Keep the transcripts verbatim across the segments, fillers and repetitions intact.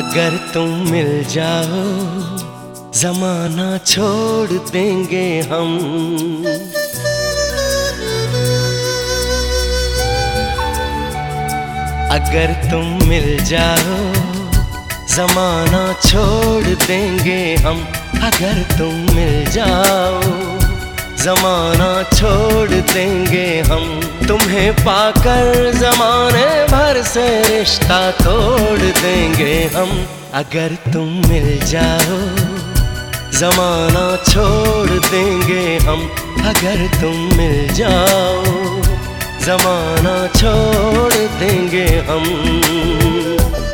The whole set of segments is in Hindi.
अगर तुम मिल जाओ जमाना छोड़ देंगे हम। अगर तुम मिल जाओ जमाना छोड़ देंगे हम। अगर तुम मिल जाओ जमाना छोड़ देंगे हम। तुम्हें पाकर जमाने भर से रिश्ता तोड़ देंगे हम। अगर तुम मिल जाओ जमाना छोड़ देंगे हम। अगर तुम मिल जाओ जमाना छोड़ देंगे हम।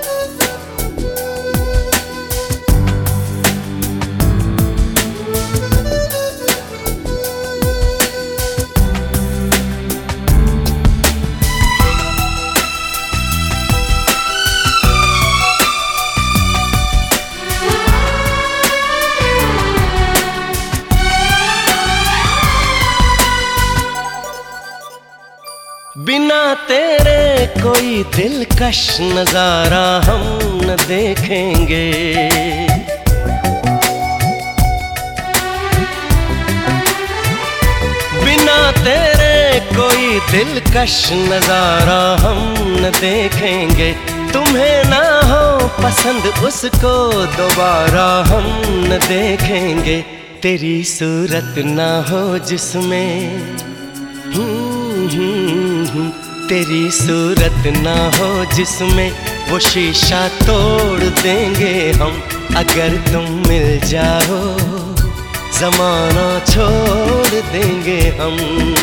बिना तेरे कोई दिलकश नजारा हम न देखेंगे। बिना तेरे कोई दिलकश नजारा हम न देखेंगे। तुम्हें ना हो पसंद उसको दोबारा हम न देखेंगे। तेरी सूरत ना हो जिसमें तेरी सूरत ना हो जिसमें वो शीशा तोड़ देंगे हम। अगर तुम मिल जाओ जमाना छोड़ देंगे हम।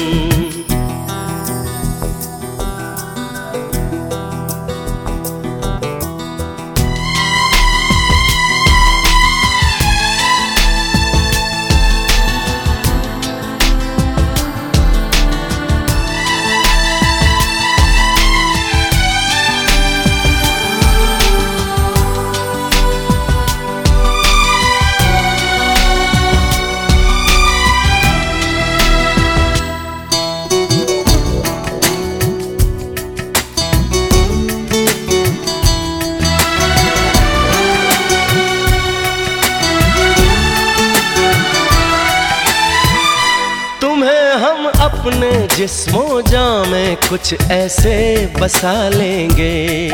हम अपने जिस्मों जां में कुछ ऐसे बसा लेंगे।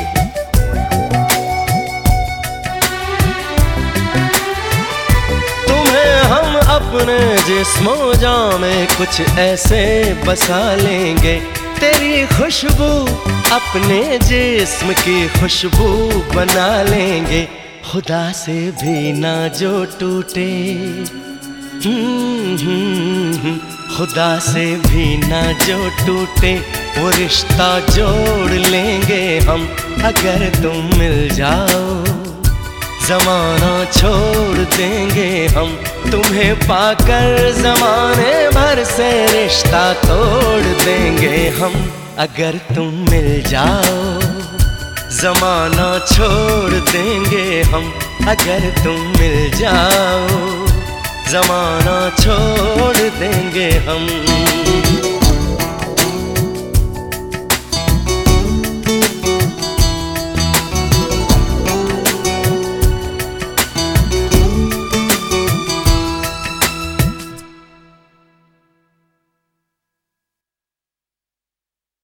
तुम्हें हम अपने जिस्मों जां में कुछ ऐसे बसा लेंगे। तेरी खुशबू अपने जिस्म की खुशबू बना लेंगे। खुदा से भी ना जो टूटे खुदा से भी ना जो टूटे वो रिश्ता जोड़ लेंगे हम। अगर तुम मिल जाओ जमाना छोड़ देंगे हम। तुम्हें पाकर जमाने भर से रिश्ता तोड़ देंगे हम। अगर तुम मिल जाओ जमाना छोड़ देंगे हम। अगर तुम मिल जाओ जमाना छोड़ देंगे हम।